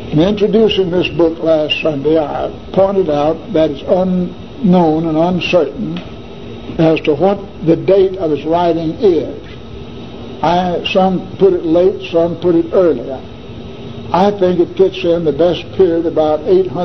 In introducing this book last Sunday, I pointed out that it's unknown and uncertain as to what the date of its writing is. Some put it late, some put it earlier. I think it fits in the best period about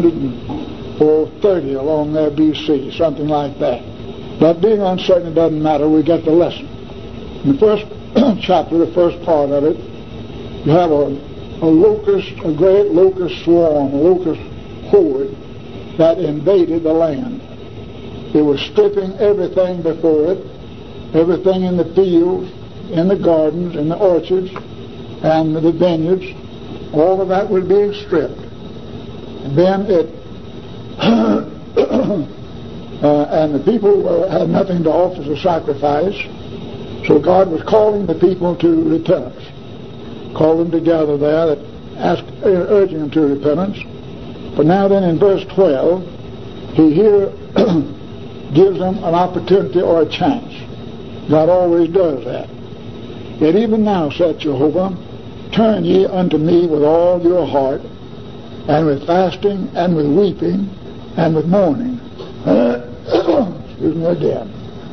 830 along there BC, something like that. But being uncertain, it doesn't matter. We get the lesson. In the first chapter, the first part of it, you have a great locust swarm, a locust horde that invaded the land. It was stripping everything before it, everything in the fields, in the gardens, in the orchards, and the vineyards. All of that was being stripped. And then it and the people had nothing to offer as a sacrifice, so God was calling the people to repentance. Called them together there, urging them to repentance. But now then in verse 12, he here gives them an opportunity or a chance. God always does that. Yet even now, saith Jehovah, turn ye unto me with all your heart, and with fasting, and with weeping, and with mourning. Excuse me again.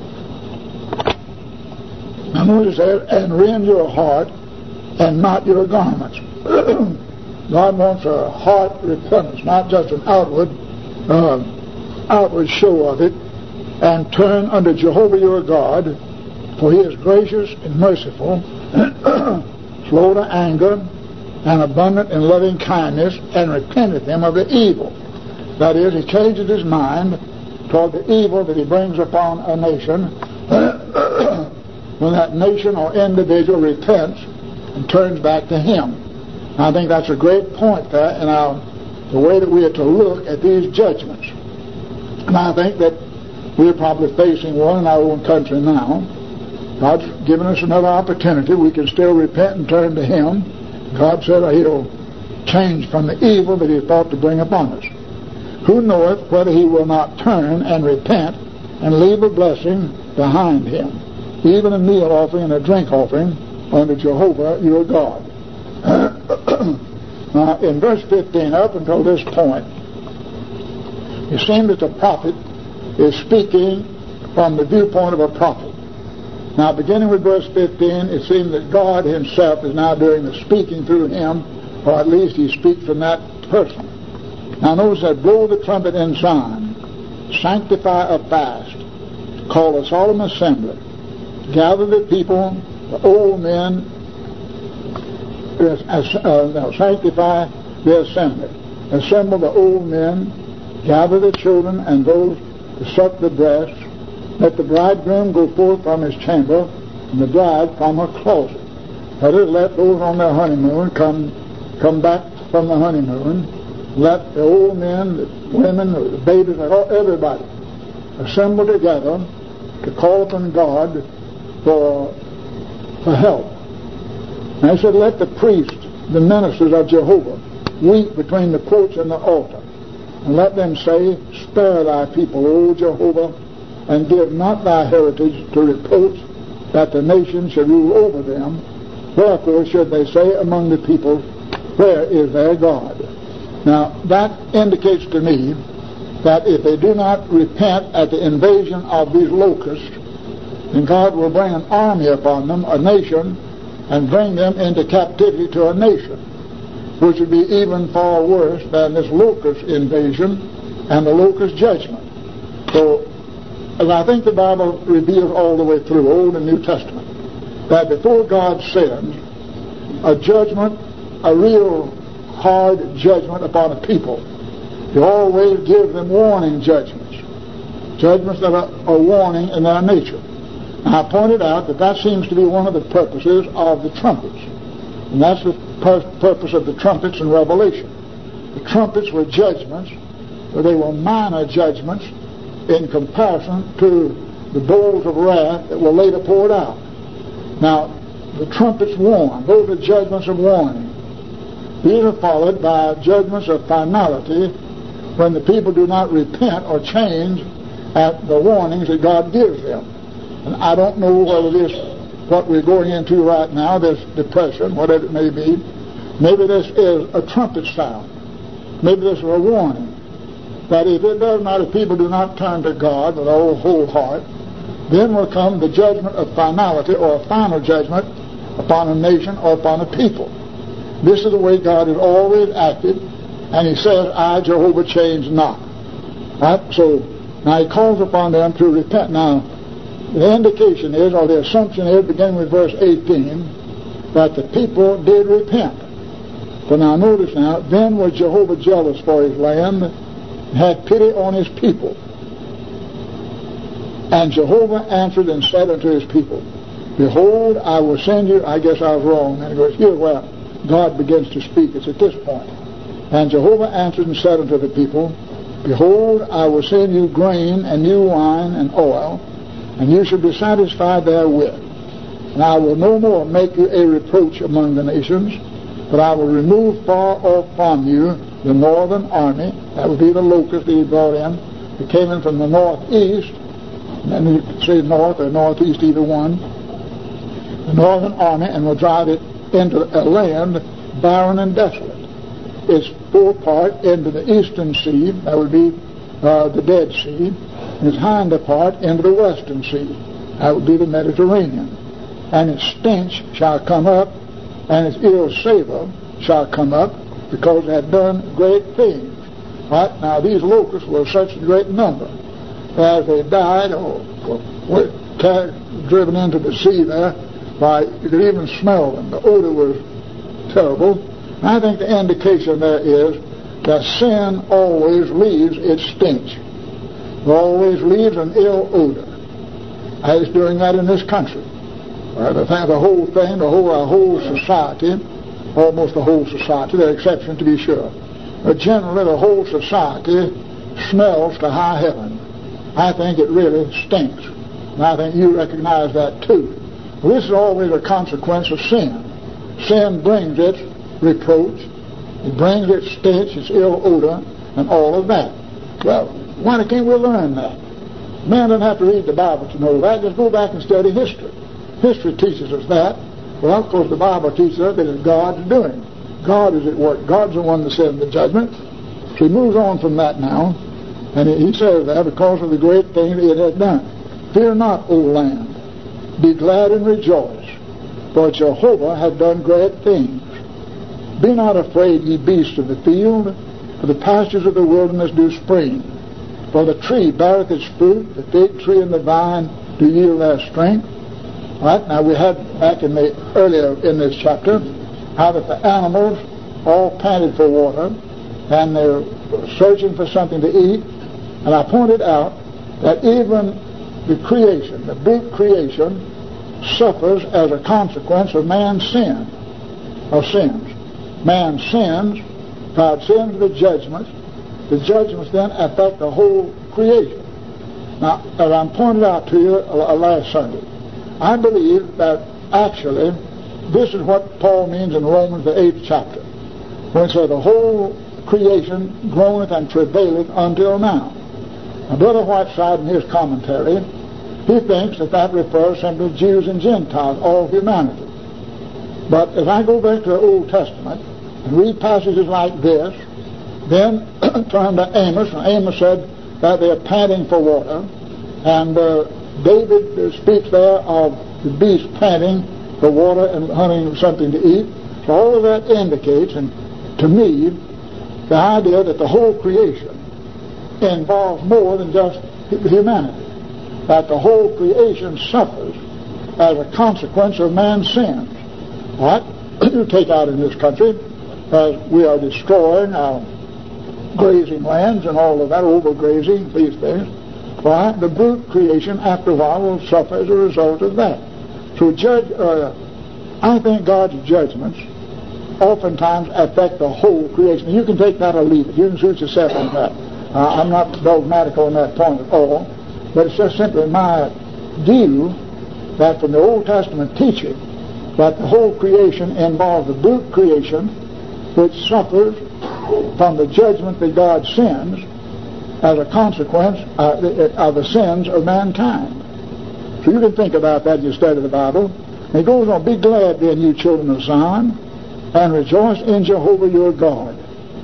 Now notice that, and rend your heart, and not your garments. God wants a heart repentance, not just an outward show of it. And turn unto Jehovah your God, for he is gracious and merciful, slow to anger, and abundant in loving kindness, and repenteth him of the evil. That is, he changes his mind toward the evil that he brings upon a nation when that nation or individual repents and turns back to him. I think that's a great point there in the way that we are to look at these judgments. And I think that we're probably facing one in our own country now. God's given us another opportunity. We can still repent and turn to him. God said he'll change from the evil that he thought to bring upon us. Who knoweth whether he will not turn and repent and leave a blessing behind him, even a meal offering and a drink offering unto Jehovah your God. Now in verse 15 up until this point, it seems that the prophet is speaking from the viewpoint of a prophet. Now beginning with verse 15, it seems that God himself is now doing the speaking through him, or at least he speaks from that person. Now notice that, blow the trumpet in Zion, sanctify a fast, call a solemn assembly, gather the people, the old men, sanctify the assembly. Assemble the old men, gather the children and those to suck the breast. Let the bridegroom go forth from his chamber, and the bride from her closet. That is, let those on their honeymoon come back from the honeymoon. Let the old men, the women, the babies, everybody assemble together to call upon God for help. And I said, let the priests, the ministers of Jehovah, weep between the porch and the altar, and let them say, spare thy people, O Jehovah, and give not thy heritage to reproach, that the nation should rule over them. Wherefore should they say among the people, where is their God? Now that indicates to me that if they do not repent at the invasion of these locusts, then God will bring an army upon them, a nation, and bring them into captivity to a nation, which would be even far worse than this locust invasion and the locust judgment. So, as I think the Bible reveals all the way through, Old and New Testament, that before God sends a judgment, a real hard judgment upon a people, He always gives them warning judgments, judgments that are a warning in their nature. And I pointed out that seems to be one of the purposes of the trumpets. And that's the purpose of the trumpets in Revelation. The trumpets were judgments, but they were minor judgments in comparison to the bowls of wrath that were later poured out. Now, the trumpets warn. Those are judgments of warning. These are followed by judgments of finality when the people do not repent or change at the warnings that God gives them. And I don't know whether this, what we're going into right now, this depression, whatever it may be, maybe this is a trumpet sound. maybe this is a warning, that if it does not, if people do not turn to God with their whole heart, then will come the judgment of finality, or a final judgment upon a nation or upon a people. This is the way God has always acted, and He says, I, Jehovah, change not. Right? So, now He calls upon them to repent. Now, the indication is, or the assumption is, beginning with verse 18, that the people did repent. For now, notice now, then was Jehovah jealous for His land, and had pity on His people. And Jehovah answered and said unto His people, Behold, I will send you, I guess I was wrong, and it goes, here's where God begins to speak, it's at this point. And Jehovah answered and said unto the people, Behold, I will send you grain and new wine and oil, and you shall be satisfied therewith. And I will no more make you a reproach among the nations, but I will remove far off from you the northern army. That would be the locust that He brought in. It came in from the northeast, and you could say north or northeast, either one. The northern army, and will drive it into a land barren and desolate. Its forepart into the eastern sea, that would be the Dead Sea, and its hinder part into the western sea, that would be the Mediterranean. And its stench shall come up, and its ill savor shall come up, because it had done great things. Right? Now these locusts were such a great number, as they died or were driven into the sea there, why, you could even smell them. The odor was terrible. I think the indication there is that sin always leaves its stench. It always leaves an ill odor. I was doing that in this country. The whole thing, our whole society, almost the whole society, there are exceptions to be sure, but generally the whole society smells to high heaven. I think it really stinks. And I think you recognize that too. Well, this is always a consequence of sin. Sin brings its reproach, it brings its stench, its ill odor, and all of that. Well, why can't we learn that? Man doesn't have to read the Bible to know that. Just go back and study history. History teaches us that. Well, of course, the Bible teaches us that it's God's doing. God is at work. God's the one that sends the judgment. So He moves on from that now, and He says that because of the great thing that it has done. Fear not, O land. Be glad and rejoice, for Jehovah hath done great things. Be not afraid, ye beasts of the field, for the pastures of the wilderness do spring. For the tree beareth its fruit, the fig tree and the vine do yield their strength. All right, now we had back earlier in this chapter how that the animals all panted for water, and they're searching for something to eat. And I pointed out that even the creation, the big creation, suffers as a consequence of man's sin, or sins. Man sins, God sends the judgments then affect the whole creation. Now, as I pointed out to you last Sunday, I believe that actually this is what Paul means in Romans the 8th chapter, when it says the whole creation groaneth and travaileth until now. Now, Brother Whiteside in his commentary, he thinks that refers simply to Jews and Gentiles, all humanity. But as I go back to the Old Testament and read passages like this, then turn to Amos, and Amos said that they're panting for water, and David speaks there of the beast panting for water and hunting something to eat. So all of that indicates, and to me, the idea that the whole creation involves more than just humanity. That the whole creation suffers as a consequence of man's sins. What you take out in this country, as we are destroying our grazing lands and all of that, overgrazing, these things, why, the brute creation after a while will suffer as a result of that. So I think God's judgments oftentimes affect the whole creation. You can take that or leave it. You can suit yourself on that. I'm not dogmatic on that point at all. But it's just simply my view that from the Old Testament teaching that the whole creation involves the brute creation, which suffers from the judgment that God sends as a consequence of the sins of mankind. So you can think about that as you study the Bible. And it goes on, be glad then, you children of Zion, and rejoice in Jehovah your God.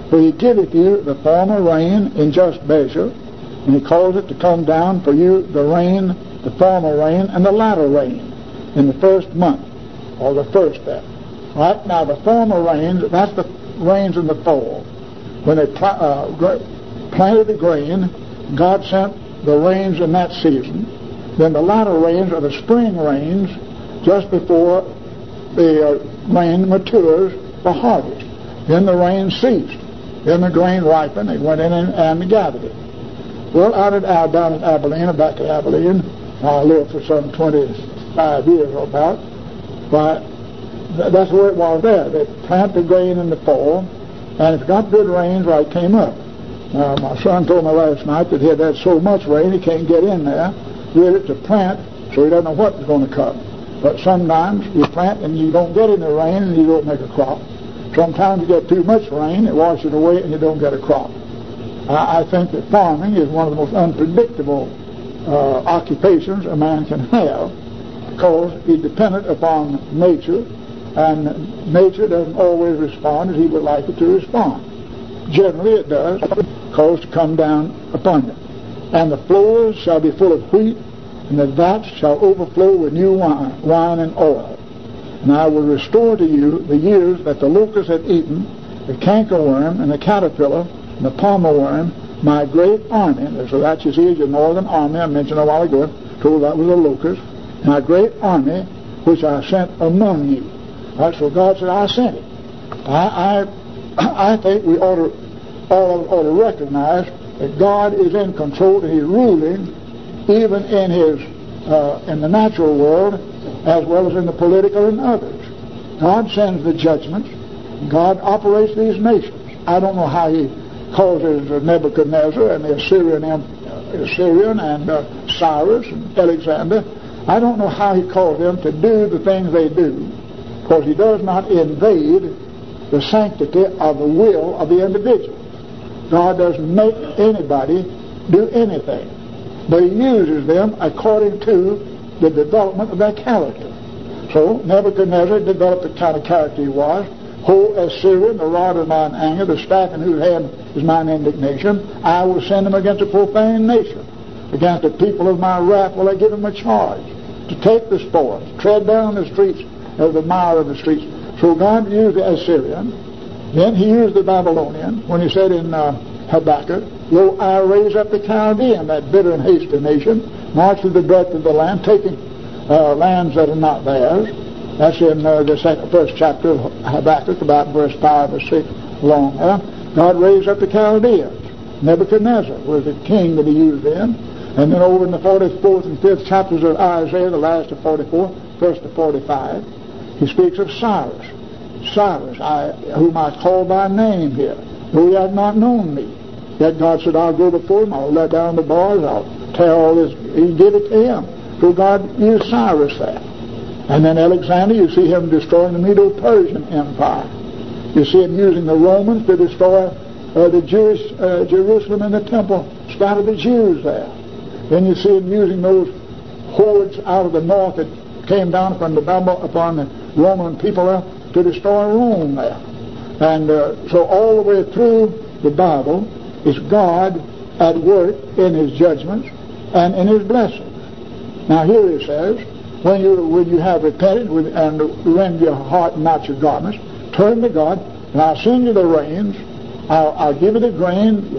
For he giveth you the former rain in just measure, and he causeth it to come down for you the rain, the former rain, and the latter rain in the first month, or the first there. Right? Now the former rains, that's the rains in the fall. When they planted the grain, God sent the rains in that season. Then the latter rains are the spring rains just before the grain matures for harvest. Then the rain ceased. Then the grain ripened. They went in and gathered it. Well, down in Abilene, back in Abilene, I lived for some 25 years or about. But that's where it was there. They plant the grain in the fall, and if it got good rains, well, it came up. My son told me last night that he had so much rain he can't get in there really to plant, so he doesn't know what's going to come. But sometimes you plant and you don't get any rain and you don't make a crop. Sometimes you get too much rain, it washes away and you don't get a crop. I think that farming is one of the most unpredictable occupations a man can have, because he's dependent upon nature, and nature doesn't always respond as he would like it to respond. Generally it does cause to come down upon you. And the floors shall be full of wheat, and the vats shall overflow with new wine and oil. And I will restore to you the years that the locust hath eaten, the cankerworm and the caterpillar and the palmer worm, my great army. And so that, you see, is your northern army I mentioned a while ago. So that was a locust. My great army, which I sent among you. Right, so God said, I sent it. I think we all ought to recognize that God is in control and He's ruling even in the natural world as well as in the political and others. God sends the judgments. God operates these nations. I don't know how He causes Nebuchadnezzar and the Assyrian and Cyrus and Alexander. I don't know how He calls them to do the things they do, because He does not invade the sanctity of the will of the individual. God doesn't make anybody do anything, but He uses them according to the development of their character. So Nebuchadnezzar developed the kind of character he was. Ho, Assyrian, the rod of mine anger, the staff in whose hand is mine indignation. I will send them against a profane nation. Against the people of my wrath will I give them a charge to take the spoils, tread down the streets of the mire of the streets. So God used the Assyrian. Then He used the Babylonian when He said in Habakkuk, Lo, I raise up the Chaldean, that bitter and hasty nation, march through the breadth of the land, taking lands that are not theirs. That's in the first chapter of Habakkuk, about verse 5 or 6 along there. God raised up the Chaldeans. Nebuchadnezzar was the king that He used then. And then over in the 44th and 5th chapters of Isaiah, the last of 44, first to 45, He speaks of Cyrus. Cyrus, whom I call by name here, though he had not known me. Yet God said, I'll go before him, I'll let down the bars, I'll tear all this. He did it to him. So God used Cyrus there. And then Alexander, you see him destroying the Medo-Persian Empire. You see him using the Romans to destroy the Jewish Jerusalem and the temple, scatter the Jews there. Then you see him using those hordes out of the north that came down upon the Roman people there to destroy Rome there. And so all the way through the Bible is God at work in His judgments and in His blessings. Now here He says, when you have repented and rend your heart and not your garments, turn to God, and I'll send you the rains. I'll give you the grain.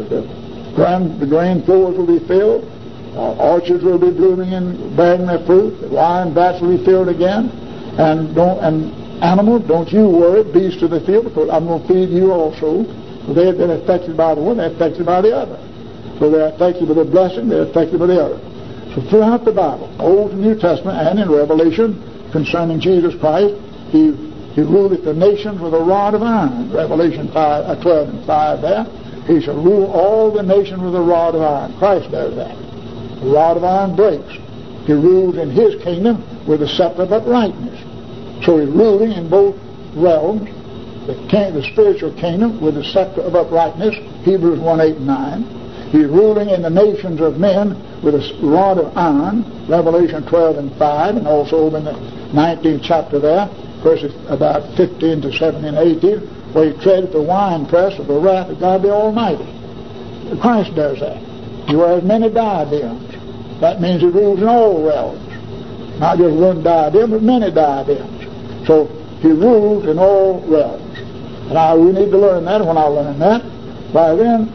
The grain floors will be filled. Orchards will be blooming and bearing their fruit. The wine vats will be filled again. And animals, don't you worry, beasts of the field, because I'm going to feed you also. They have been affected by the one, they're affected by the other. So they're affected by the blessing, they're affected by the other. So throughout the Bible, Old and New Testament, and in Revelation, concerning Jesus Christ, He ruleth the nations with a rod of iron. Revelation 12 and 5 there. He shall rule all the nations with a rod of iron. Christ does that. The rod of iron breaks. He rules in His kingdom with a scepter of uprightness. So He's ruling in both realms, the spiritual kingdom with the scepter of uprightness, Hebrews 1:8 and 9. He's ruling in the nations of men with a rod of iron, Revelation 12 and 5, and also in the 19th chapter there, verses about 15 to 17 and 18, where he treadeth the winepress of the wrath of God the Almighty. Christ does that. He wears many diadems. That means he rules in all realms. Not just one diadem, but many diadems. So he rules in all realms. And we need to learn that. When I learn that, by then,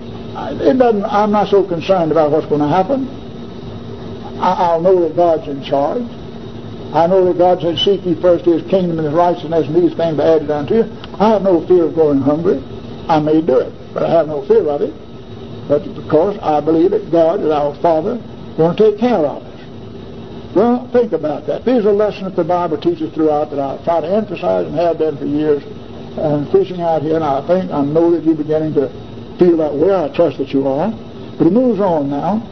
I'm not so concerned about what's going to happen. I'll know that God's in charge. I know that God said, seek ye first his kingdom and his righteousness, and these things be added unto you. I have no fear of going hungry. I may do it, but I have no fear of it. But because I believe that God is our Father, going to take care of us. Well, think about that. These are lessons that the Bible teaches throughout that I try to emphasize and have done for years. And fishing out here, and I know that you're beginning to feel that way. I trust that you are. But it moves on now.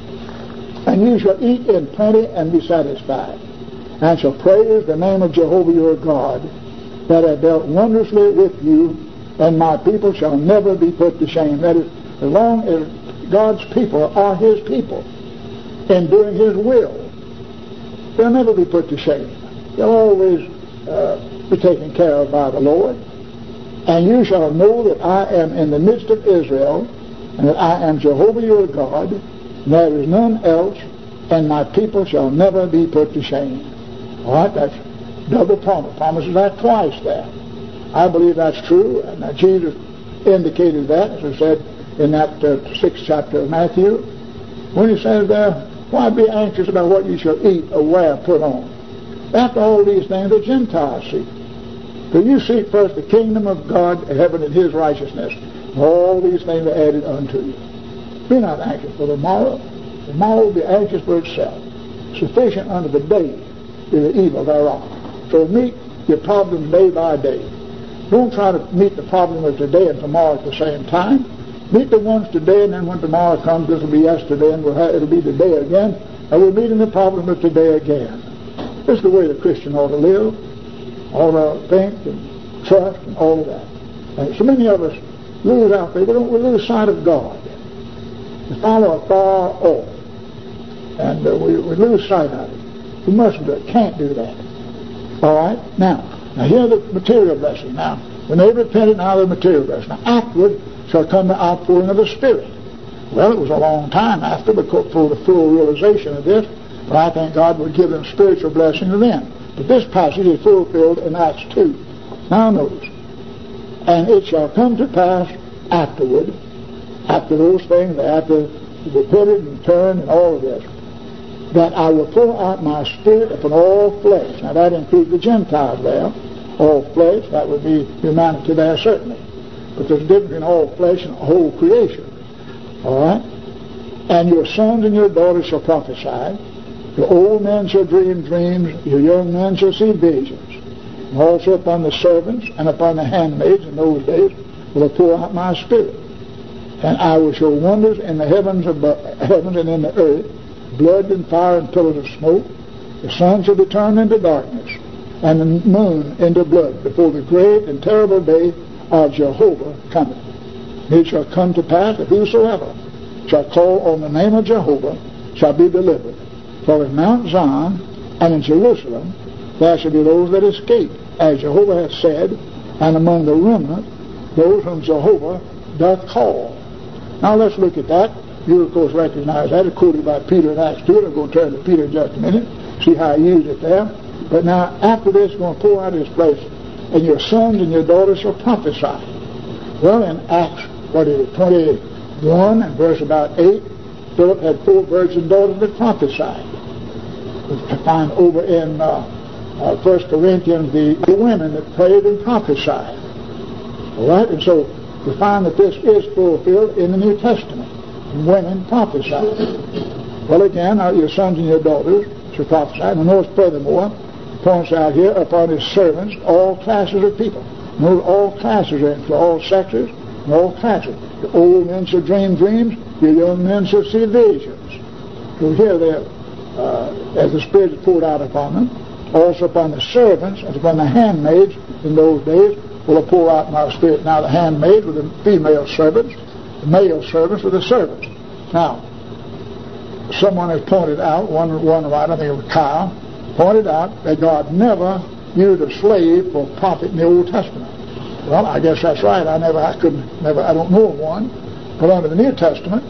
And you shall eat in plenty and be satisfied, and shall praise the name of Jehovah your God, that hath dealt wondrously with you, and my people shall never be put to shame. That is, as long as God's people are his people in doing his will, they'll never be put to shame. They'll always be taken care of by the Lord. And you shall know that I am in the midst of Israel, and that I am Jehovah your God, and there is none else, and my people shall never be put to shame. All right, that's double promise. Promises that twice there. I believe that's true, and that Jesus indicated that, as I said in that 6th chapter of Matthew, when he says there, why be anxious about what you shall eat or wear, put on? After all these things the Gentiles seek. So you seek first the kingdom of God, heaven, and his righteousness. All these things are added unto you. Be not anxious for the morrow. The morrow will be anxious for itself. Sufficient unto the day is the evil thereof. So meet your problems day by day. Don't try to meet the problem of today and tomorrow at the same time. Meet the ones today, and then when tomorrow comes, this will be yesterday, and it'll be today again, and we're meeting the problem of today again. This is the way the Christian ought to live, ought to think and trust and all of that. And so many of us lose out there. We lose sight of God. We follow afar off, and we lose sight of it. We mustn't do it. Can't do that. All right? Now here's the material blessing. Now, when they repented, now the material blessing. Now, afterward shall come the outpouring of the Spirit. Well, it was a long time after for the full realization of this, but I think God would give them spiritual blessings then. But this passage is fulfilled in Acts 2. Now notice, and it shall come to pass afterward, after those things, after the repented and turned and all of this, that I will pour out my Spirit upon all flesh. Now that includes the Gentiles there. All flesh, that would be humanity there certainly. But there's a difference between all flesh and whole creation. All right? And your sons and your daughters shall prophesy. Your old men shall dream dreams. Your young men shall see visions. And also upon the servants and upon the handmaids in those days will I pour out my Spirit. And I will show wonders in the heavens and in the earth, blood and fire and pillars of smoke. The sun shall be turned into darkness, and the moon into blood, before the great and terrible day of Jehovah cometh. It shall come to pass that whosoever shall call on the name of Jehovah shall be delivered. For in Mount Zion and in Jerusalem there shall be those that escape, as Jehovah hath said, and among the remnant those whom Jehovah doth call. Now let's look at that. You, of course, recognize that. It's quoted by Peter in Acts 2. I'll go turn to Peter in just a minute, see how he used it there. But now, after this, he's going to pour out his place, and your sons and your daughters shall prophesy. Well, in Acts, 21 and verse about 8, Philip had 4 virgin daughters that prophesied. We find over in 1 Corinthians the women that prayed and prophesied. All right? And so we find that this is fulfilled in the New Testament. Women prophesy. Well, again, your sons and your daughters shall prophesy. And notice furthermore, points out here, upon his servants, all classes of people. Notice all classes are in, for all sexes and all classes. The old men shall dream dreams, the young men shall see visions. So here there, as the Spirit is poured out upon them, also upon the servants and upon the handmaids in those days will I pour out my Spirit. Now the handmaids were the female servants, the male servants were the servants. Now, someone has pointed out, one writer, I think it was Kyle, pointed out that God never used a slave for a prophet in the Old Testament. Well, I guess that's right. I don't know of one. But under the New Testament,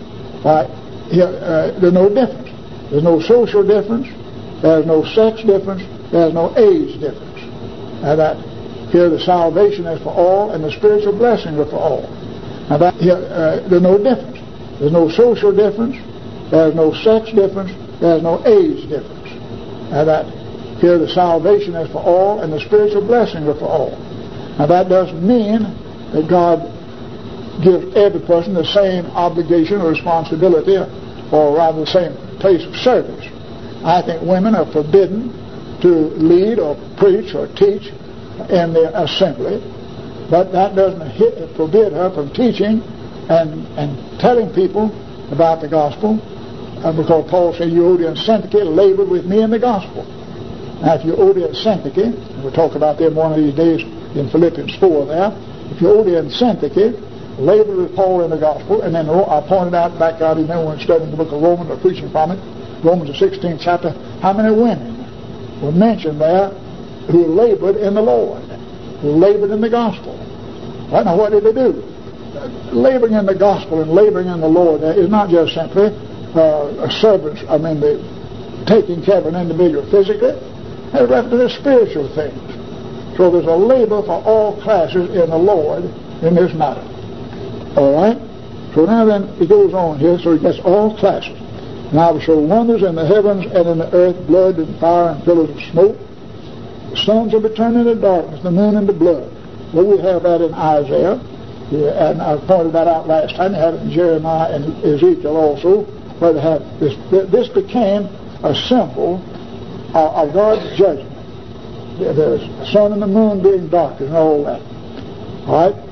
there's no difference. There's no social difference. There's no sex difference. There's no age difference. Now that here the salvation is for all, and the spiritual blessings are for all. Now that there's no difference. There's no social difference. There's no sex difference. There's no age difference. Now that here the salvation is for all, and the spiritual blessings are for all. Now that doesn't mean that God gives every person the same obligation or responsibility, or rather the same place of service. I think women are forbidden to lead or preach or teach in the assembly, but that doesn't forbid her from teaching and telling people about the gospel, because Paul said, Euodia and Syntyche labored with me in the gospel. Now, if Euodia and Syntyche, and we'll talk about them one of these days in Philippians 4 there, if Euodia and Syntyche labored with Paul in the gospel, and then I pointed out back out, even when studying the book of Romans or preaching from it, Romans the 16th chapter, how many women were mentioned there who labored in the Lord, who labored in the gospel. Right, now what did they do? Laboring in the gospel and laboring in the Lord is not just simply a service, the taking care of an individual physically. It's reference to spiritual things. So there's a labor for all classes in the Lord in this matter. All right? So now then, he goes on here, so he gets all classes. And I will show wonders in the heavens and in the earth, blood and fire and pillars of smoke. The sun shall be turned into darkness, the moon into blood. Well, we have that in Isaiah, and I pointed that out last time. They had it in Jeremiah and Ezekiel also, where they had this. This became a symbol of God's judgment. The sun and the moon being darkened and all that. All right?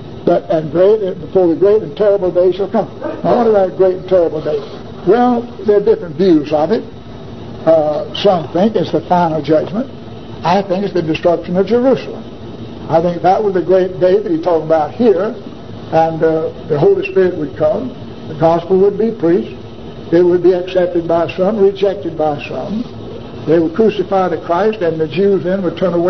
Before the great and terrible day shall come. Now, what is that great and terrible day? Well, there are different views of it. Some think it's the final judgment. I think it's the destruction of Jerusalem. I think that was the great day that he's talking about here, and the Holy Spirit would come, the gospel would be preached, it would be accepted by some, rejected by some. They would crucify the Christ, and the Jews then would turn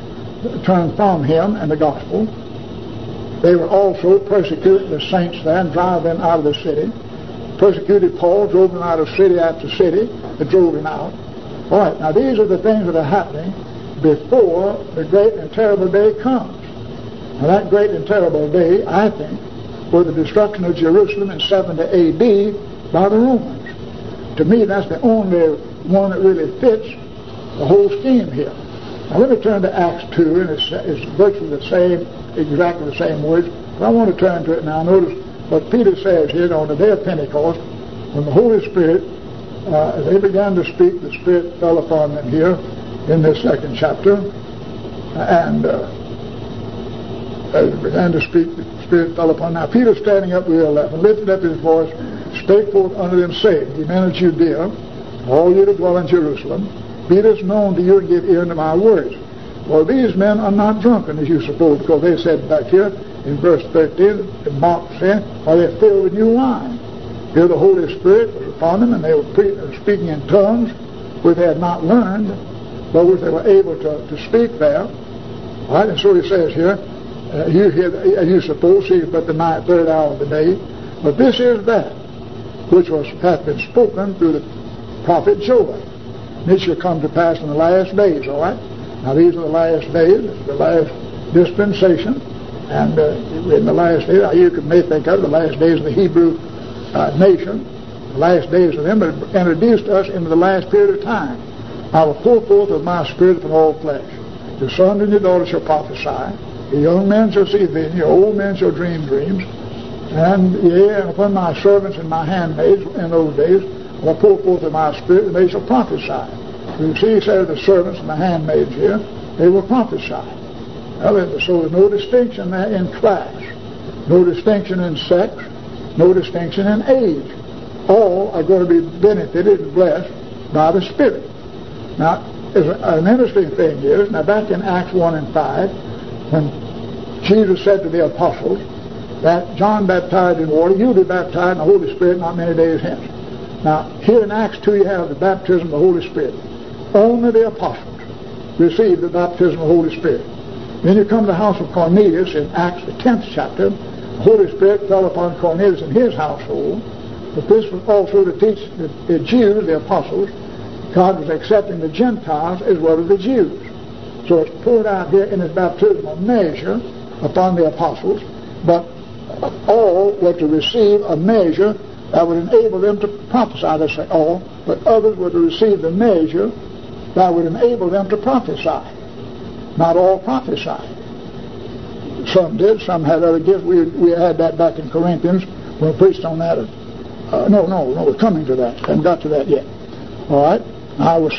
from him and the gospel. They would also persecute the saints there and drive them out of the city. Persecuted Paul, drove him out of city after city, and drove him out. All right, now these are the things that are happening before the great and terrible day comes. Now that great and terrible day, I think, was the destruction of Jerusalem in 70 A.D. by the Romans. To me, that's the only one that really fits the whole scheme here. Now let me turn to Acts 2, and it's virtually the same, exactly the same words, but I want to turn to it now. Notice what Peter says here on the day of Pentecost, when the Holy Spirit, as they began to speak, the Spirit fell upon them here in this second chapter, and as they began to speak, the Spirit fell upon them. Now Peter, standing up, verse 11, lifted up his voice, spake forth unto them, saying, Ye men of Judea, all ye that dwell in Jerusalem, be this known to you, and give ear unto my words. For these men are not drunken, as you suppose, because they said back here in verse 13, Mark said, are they filled with new wine? Here the Holy Spirit was upon them, and they were speaking in tongues, which they had not learned, but which they were able to speak there. All right, and so he says here, you hear, as you suppose, see, but the third hour of the day. But this is that which hath been spoken through the prophet Joel. And it shall come to pass in the last days, all right? Now these are the last days, the last dispensation, and in the last days, you may think of the last days of the Hebrew nation, the last days of them, but introduced us into the last period of time. I will pour forth of my Spirit upon all flesh. Your sons and your daughters shall prophesy. Your young men shall see visions. Your old men shall dream dreams. And upon my servants and my handmaids in those days, I will pour forth of my Spirit, and they shall prophesy. You see, he said the servants and the handmaids here, they will prophesy. Well, so there's no distinction there in class, no distinction in sex, no distinction in age. All are going to be benefited and blessed by the Spirit. Now, an interesting thing is, now back in Acts 1 and 5, when Jesus said to the apostles that John baptized in water, you'll be baptized in the Holy Spirit not many days hence. Now, here in Acts 2 you have the baptism of the Holy Spirit. Only the apostles received the baptism of the Holy Spirit. Then you come to the house of Cornelius in Acts the 10th chapter. The Holy Spirit fell upon Cornelius and his household. But this was also to teach the Jews, the apostles, God was accepting the Gentiles as well as the Jews. So it's poured out here in his baptismal measure upon the apostles, but all were to receive a measure that would enable them to prophesy. Let's say all, but others were to receive the measure that would enable them to prophesy. Not all prophesied. Some did, some had other gifts. We had that back in Corinthians when we preached on that. No, we're coming to that. Haven't got to that yet. All right. I will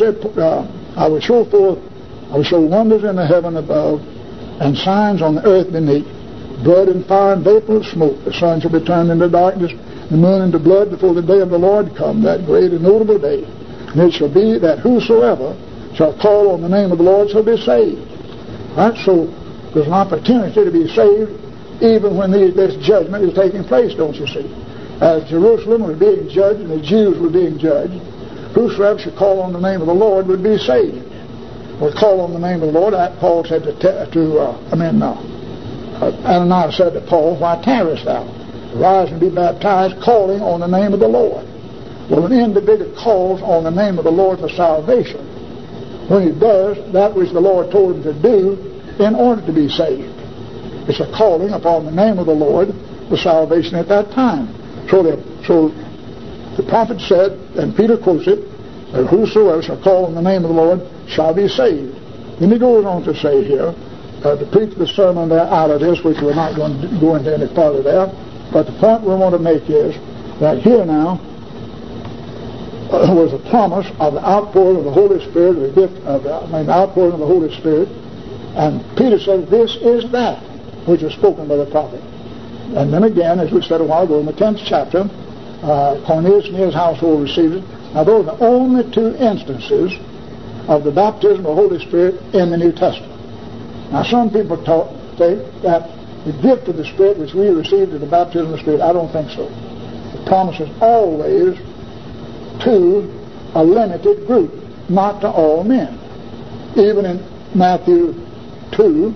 show wonders in the heaven above, and signs on the earth beneath, blood and fire and vapor of smoke. The sun shall be turned into darkness, the moon into blood, before the day of the Lord come, that great and notable day. And it shall be that whosoever shall call on the name of the Lord shall be saved. All right. So there's an opportunity to be saved even when this judgment is taking place, don't you see? As Jerusalem was being judged and the Jews were being judged, whosoever should call on the name of the Lord would be saved. Or call on the name of the Lord. Paul said Ananias said to Paul, "Why tarriest thou? Arise and be baptized, calling on the name of the Lord." Well, when an individual calls on the name of the Lord for salvation, when he does that which the Lord told him to do in order to be saved, it's a calling upon the name of the Lord for salvation at that time. So the prophet said, and Peter quotes it, that whosoever shall call on the name of the Lord shall be saved. Then he goes on to say here, to preach the sermon there out of this, which we're not going to go into any further there, but the point we want to make is that here now was a promise of the outpouring of the Holy Spirit, the gift of the outpouring of the Holy Spirit, and Peter said, "This is that which was spoken by the prophet." And then again, as we said a while ago, in the 10th chapter, Cornelius and his household received it. Now, those are the only two instances of the baptism of the Holy Spirit in the New Testament. Now, some people say that the gift of the Spirit which we received is the baptism of the Spirit. I don't think so. The promise is always to a limited group, not to all men. Even in Matthew 3,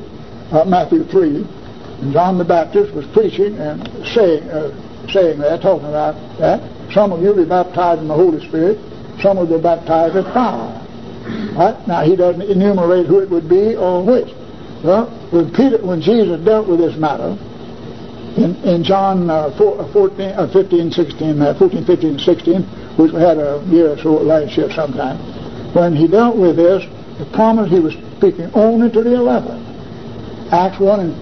and John the Baptist was preaching and saying that, talking about that. Some of you will be baptized in the Holy Spirit, some will be baptized with fire. Right? Now, he doesn't enumerate who it would be or which. Well, when Jesus dealt with this matter, in John 14, 15, 16, which we had a year or so last year sometime, when he dealt with this, the promise he was speaking only to the 11. Acts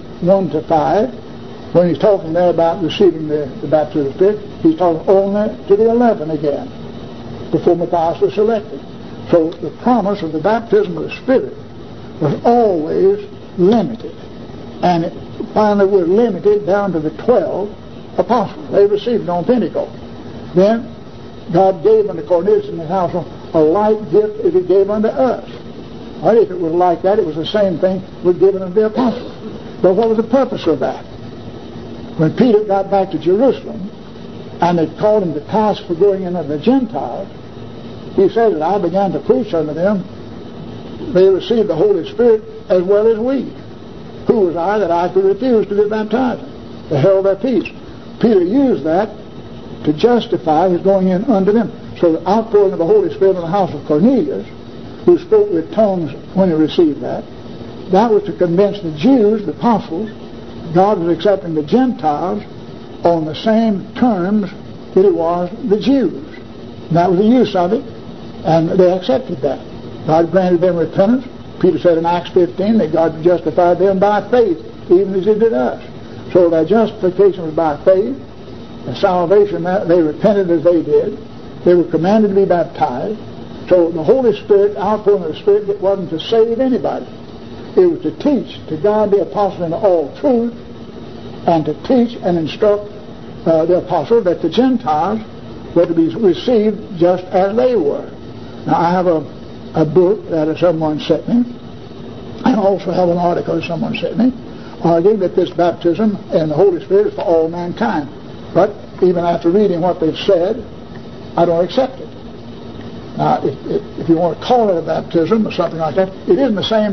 1:1-5, when he's talking there about receiving the baptism of the Spirit, he's talking only to the 11 again, before Matthias was selected. So the promise of the baptism of the Spirit was always limited. And it finally was limited down to the 12 apostles. They received it on Pentecost. Then God gave unto Cornelius and his household a like gift as he gave unto us. Right? If it was like that, it was the same thing was given unto the apostles. But what was the purpose of that? When Peter got back to Jerusalem and they called him to task for going in unto the Gentiles, he said that I began to preach unto them. They received the Holy Spirit as well as we. Who was I that I could refuse to be baptized? They held their peace. Peter used that to justify his going in unto them. So the outpouring of the Holy Spirit in the house of Cornelius, who spoke with tongues when he received that was to convince the Jews, the apostles, God was accepting the Gentiles on the same terms that it was the Jews. And that was the use of it, and they accepted that. God granted them repentance. Peter said in Acts 15 that God justified them by faith, even as he did us. So their justification was by faith. And salvation, they repented as they did. They were commanded to be baptized. So the Holy Spirit, outpouring of the Spirit, it wasn't to save anybody. It was to teach, to guide the apostle into all truth, and to teach and instruct the apostle that the Gentiles were to be received just as they were. Now, I have a book that someone sent me, and I also have an article that someone sent me, arguing that this baptism and the Holy Spirit is for all mankind. But even after reading what they've said, I don't accept it. Now, if you want to call it a baptism or something like that, it isn't the same thing.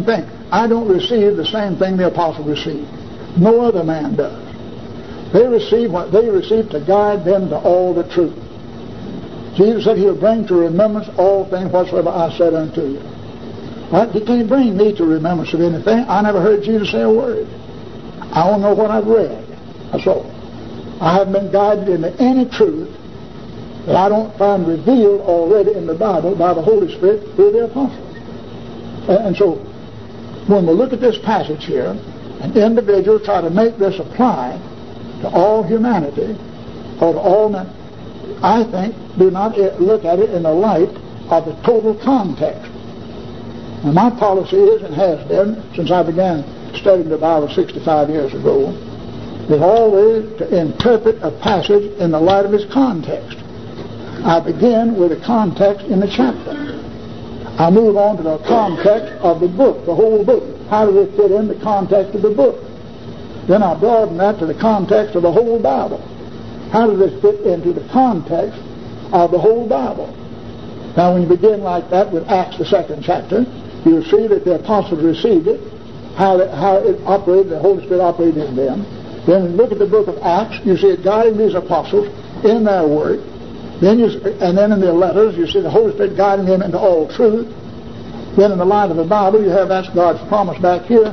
I don't receive the same thing the apostle received. No other man does. They receive what they receive to guide them to all the truth. Jesus said He'll bring to remembrance all things whatsoever I said unto you. Right? He can't bring me to remembrance of anything. I never heard Jesus say a word. I don't know what I've read. That's all. I haven't been guided into any truth that I don't find revealed already in the Bible by the Holy Spirit through the apostles. And so, when we look at this passage here, an individual try to make this apply to all humanity or to all men, I think, do not look at it in the light of the total context. And my policy is, and has been, since I began studying the Bible 65 years ago, is always to interpret a passage in the light of its context. I begin with the context in the chapter. I move on to the context of the book, the whole book. How does it fit in the context of the book? Then I broaden that to the context of the whole Bible. How does this fit into the context of the whole Bible? Now, when you begin like that with Acts, the 2nd chapter, you'll see that the apostles received it, how it operated, the Holy Spirit operated in them. Then when you look at the book of Acts, you see it guiding these apostles in their work. And then in their letters, you see the Holy Spirit guiding them into all truth. Then in the light of the Bible, you have that's God's promise back here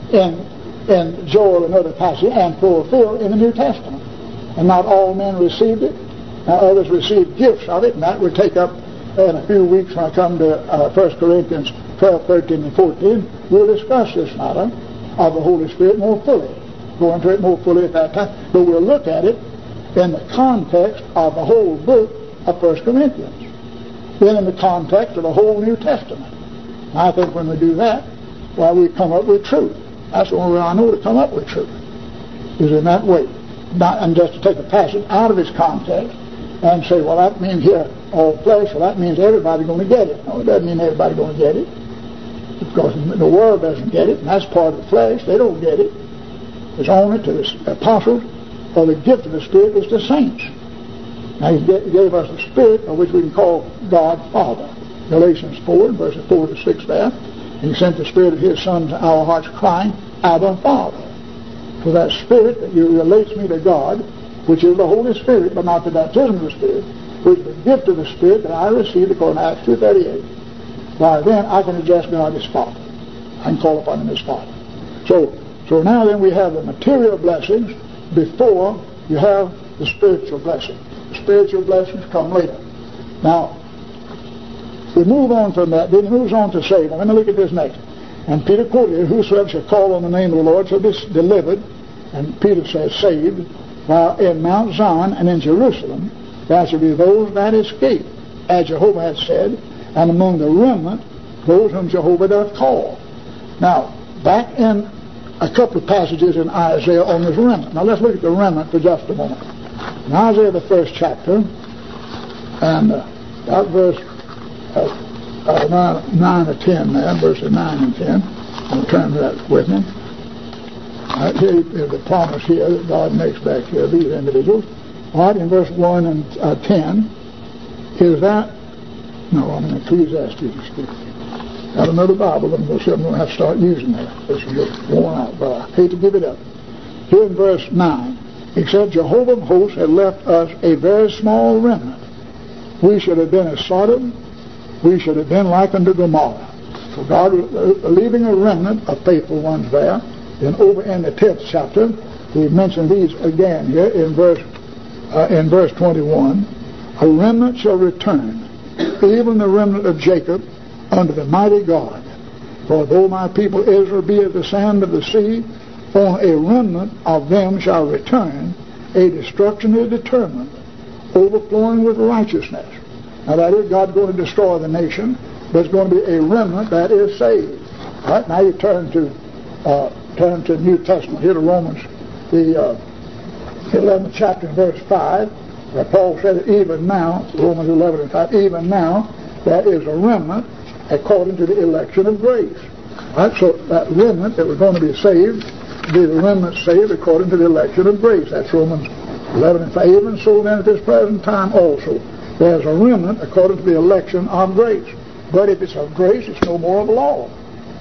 in Joel and other passages, and fulfilled in the New Testament. And not all men received it. Now others received gifts of it, and that would take up in a few weeks when I come to 1 Corinthians 12, 13, and 14. We'll discuss this matter of the Holy Spirit more fully. Go into it more fully at that time. But we'll look at it in the context of the whole book of 1 Corinthians. Then in the context of the whole New Testament. And I think when we do that, well, we come up with truth. That's the only way I know to come up with truth, is in that way. And just to take a passage out of its context and say, well, that means here all flesh, well, that means everybody's going to get it. No, it doesn't mean everybody's going to get it. Because the world doesn't get it, and that's part of the flesh. They don't get it. It's only to the apostles, or the gift of the Spirit is to saints. Now, He gave us the Spirit, of which we can call God Father. Galatians 4, verses 4 to 6 there. And He sent the Spirit of His Son to our hearts, crying, Abba, Father. For that Spirit that relates me to God, which is the Holy Spirit, but not the baptism of the Spirit, which is the gift of the Spirit that I received according to Acts 2:38. Why, then I can address God as Father. I can call upon Him as Father. So now then we have the material blessings before you have the spiritual blessings. The spiritual blessings come later. Now, we move on from that. Then He moves on to say, now let me look at this next. And Peter quoted, whosoever shall call on the name of the Lord shall be delivered. And Peter says, saved. While in Mount Zion and in Jerusalem there shall be those that escape, as Jehovah hath said, and among the remnant, those whom Jehovah doth call. Now, back in a couple of passages in Isaiah on this remnant. Now, let's look at the remnant for just a moment. In Isaiah, the 1st chapter, and that verse 9 to 10 there, verses 9 and 10. I'll turn to that with me. Here is the promise here that God makes back here, these individuals. All right, in verse 1 and 10, is that, no, I'm in Ecclesiastes. Got another Bible, I'm going to have to start using that. This is worn out, but I hate to give it up. Here in verse 9, it said, Jehovah of hosts had left us a very small remnant. We should have been as Sodom, we should have been like unto Gomorrah. So God leaving a remnant of faithful ones there. Then over in the 10th chapter, we mention these again here in verse 21. A remnant shall return, even the remnant of Jacob, unto the mighty God. For though my people Israel be as the sand of the sea, on a remnant of them shall return, a destruction is determined, overflowing with righteousness. Now that is, God's going to destroy the nation, but it's going to be a remnant that is saved. All right, now you turn to the New Testament, here to Romans, the 11th chapter, verse 5, where Paul said that even now, Romans 11 and 5, even now, there is a remnant according to the election of grace. All right, so that remnant that was going to be saved, be the remnant saved according to the election of grace. That's Romans 11 and 5. Even so then at this present time also, there's a remnant according to the election of grace. But if it's of grace, it's no more of law.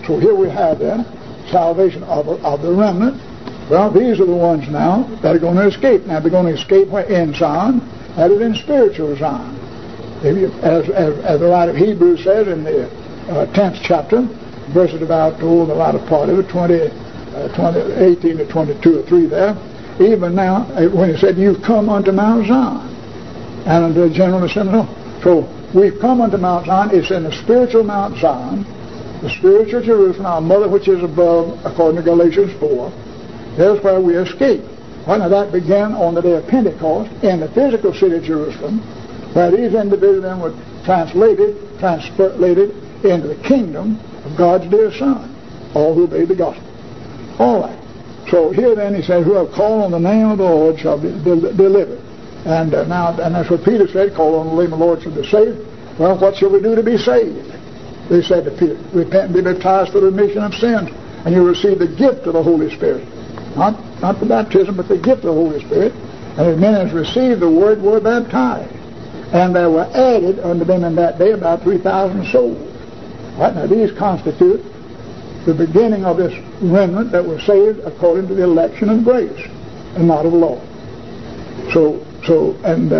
So here we have then salvation of the remnant. Well, these are the ones now that are going to escape. Now they're going to escape in Zion, that is in spiritual Zion. As the writer of Hebrews says in the 10th chapter, verses about the latter part of it, 18 to 22 or 3 there, even now, when he said, you've come unto Mount Zion, and unto the general assembly. So we've come unto Mount Zion. It's in the spiritual Mount Zion, the spiritual Jerusalem, our mother which is above, according to Galatians 4. There's where we escape. Well, now that began on the day of Pentecost in the physical city of Jerusalem, where these individuals then were translated into the kingdom of God's dear Son, all who obeyed the gospel. All right. So here then he says, who have called on the name of the Lord shall be delivered. And that's what Peter said, call on the name of the Lord shall be saved. Well, what shall we do to be saved? They said to Peter, repent and be baptized for the remission of sins, and you'll receive the gift of the Holy Spirit. Not the baptism, but the gift of the Holy Spirit. And as many as received the word were baptized. And there were added unto them in that day about 3,000 souls. Right, now these constitute the beginning of this remnant that was saved according to the election of grace and not of law. And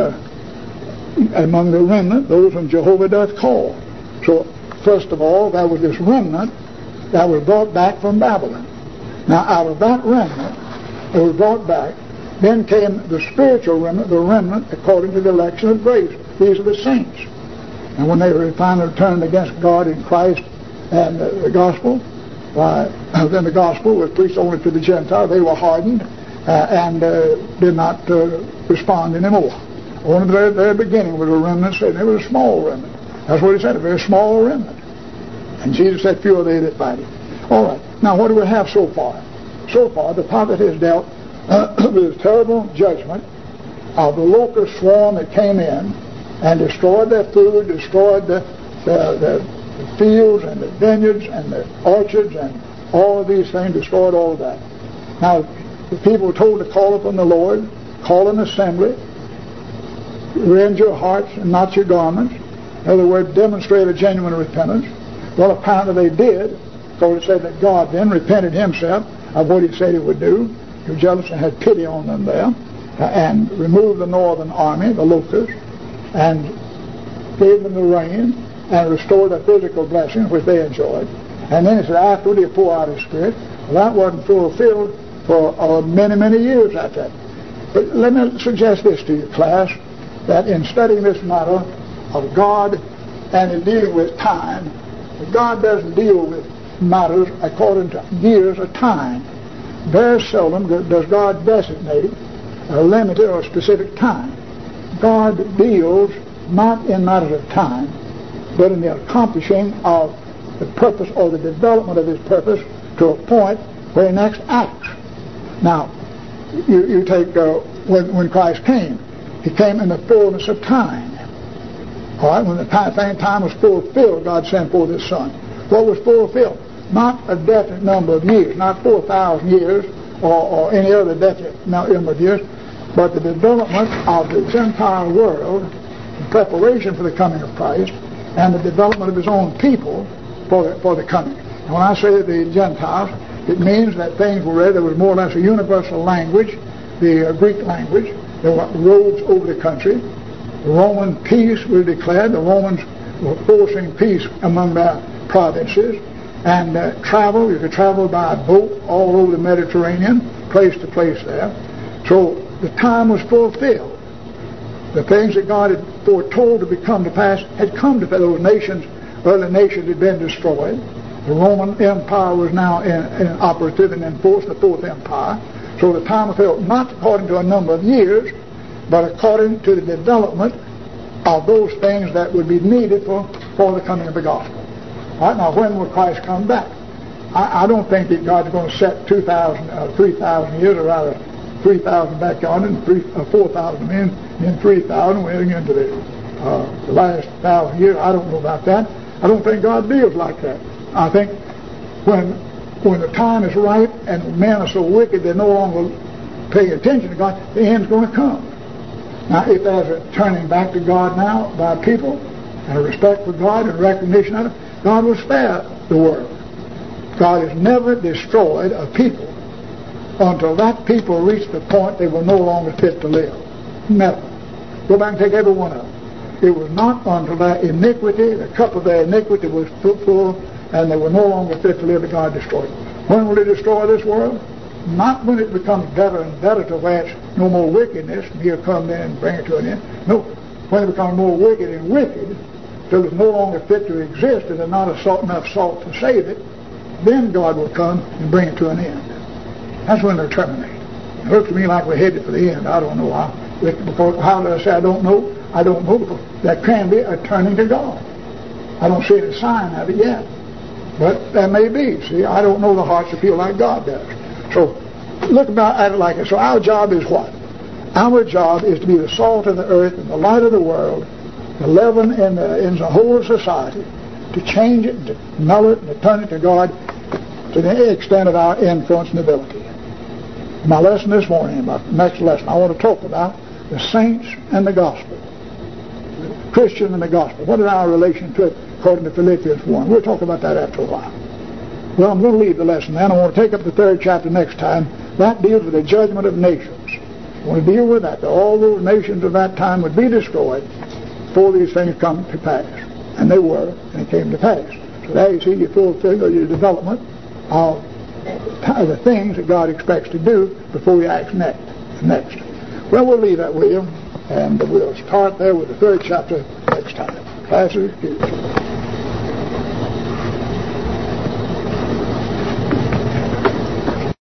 among the remnant, those whom Jehovah doth call. So first of all, there was this remnant that was brought back from Babylon. Now out of that remnant that was brought back, then came the spiritual remnant, the remnant according to the election of grace. These are the saints. And when they finally turned against God in Christ and the gospel, then the gospel was preached only to the Gentiles. They were hardened and did not respond anymore. Only the very beginning was a remnant. It was a small remnant. That's what he said, a very small remnant. And Jesus said, few are they that fight it. All right. Now, what do we have so far? So far, the prophet has dealt with this terrible judgment of the locust swarm that came in and destroyed their food, destroyed the fields and the vineyards and the orchards and all of these things, destroyed all of that. Now, the people were told to call upon the Lord, call an assembly, rend your hearts and not your garments. In other words, demonstrate a genuine repentance. Well, apparently they did, because it said that God then repented himself of what he said he would do. He was jealous and had pity on them there, and removed the northern army, the locusts, and gave them the rain, and restored the physical blessings which they enjoyed. And then he said, afterward he'll pour out his Spirit. Well, that wasn't fulfilled for many, many years after that. But let me suggest this to you, class, that in studying this matter of God and in dealing with time, God doesn't deal with matters according to years of time. Very seldom does God designate a limited or specific time. God deals not in matters of time, but in the accomplishing of the purpose or the development of his purpose to a point where he next acts. Now, you take when Christ came, he came in the fullness of time. All right, when the time was fulfilled, God sent forth his Son. What was fulfilled? Not a definite number of years, not 4,000 years or any other definite number of years, but the development of the Gentile world in preparation for the coming of Christ and the development of his own people for the coming. And when I say the Gentiles, it means that things were read. There was more or less a universal language, the Greek language. There were roads over the country. The Roman peace was declared. The Romans were forcing peace among their provinces. And you could travel by boat all over the Mediterranean, place to place there. So the time was fulfilled. The things that God had foretold to become to pass had come to pass. Those nations, other nations had been destroyed. The Roman Empire was now operative and in force, the Fourth Empire. So the time was fulfilled, not according to a number of years, but according to the development of those things that would be needed for the coming of the gospel. All right, now when will Christ come back? I don't think that God's going to set 3,000 years, or rather 3,000 back on and 4,000 in, then 3,000 we're into the last 1,000 years. I don't know about that. I don't think God deals like that. I think when the time is ripe and men are so wicked they're no longer paying attention to God, the end's going to come. Now, if there's a turning back to God now by people and a respect for God and recognition of it, God will spare the world. God has never destroyed a people until that people reached the point they were no longer fit to live. Never. Go back and take every one of them. It was not until their iniquity, the cup of their iniquity was full, and they were no longer fit to live that God destroyed them. When will He destroy this world? Not when it becomes better and better to where it's no more wickedness, and He'll come in and bring it to an end. No, when it becomes more wicked and wicked, till it's no longer fit to exist and there's not enough salt to save it, then God will come and bring it to an end. That's when they're terminated. It looks to me like we're headed for the end. I don't know how. Because how did I say I don't know? I don't know because there can be a turning to God. I don't see any sign of it yet. But there may be. See, I don't know the hearts of people like God does. So look at it like this. So our job is what? Our job is to be the salt of the earth and the light of the world, the leaven in the whole of society, to change it, to null it, and to turn it to God to the extent of our influence and ability. My lesson this morning, my next lesson, I want to talk about the saints and the gospel. The Christian and the gospel. What is our relation to it according to Philippians 1? We'll talk about that after a while. Well, I'm going to leave the lesson then. I want to take up the 3rd chapter next time. That deals with the judgment of nations. I want to deal with that all those nations of that time would be destroyed before these things come to pass. And they were, and it came to pass. So there you see your fulfillment, your development of the things that God expects to do before He acts next. Well, we'll leave that with you, and we'll start there with the 3rd chapter next time. Class is excused.